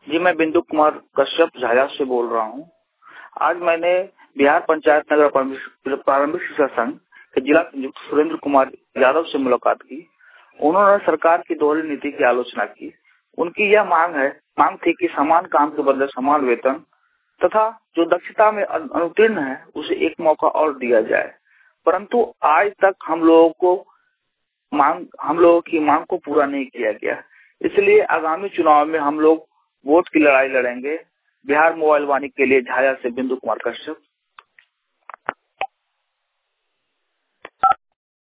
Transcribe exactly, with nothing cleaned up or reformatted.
जी, मैं बिंदु कुमार कश्यप झाझा से बोल रहा हूँ। आज मैंने बिहार पंचायत नगर प्रारंभिक शिक्षा संघ के जिला संयुक्त सुरेंद्र कुमार यादव से मुलाकात की। उन्होंने सरकार की दोहरी नीति की आलोचना की। उनकी यह मांग है मांग थी कि समान काम के बदले समान वेतन तथा जो दक्षता में अनुत्तीर्ण है उसे एक मौका और दिया जाए, परंतु आज तक हम लोगों को मांग हम लोगों की मांग को पूरा नहीं किया गया। इसलिए आगामी चुनाव में हम लोग वोट की लड़ाई लड़ेंगे। बिहार मोबाइल वाणी के लिए झाझा से बिंदु कुमार कश्यप।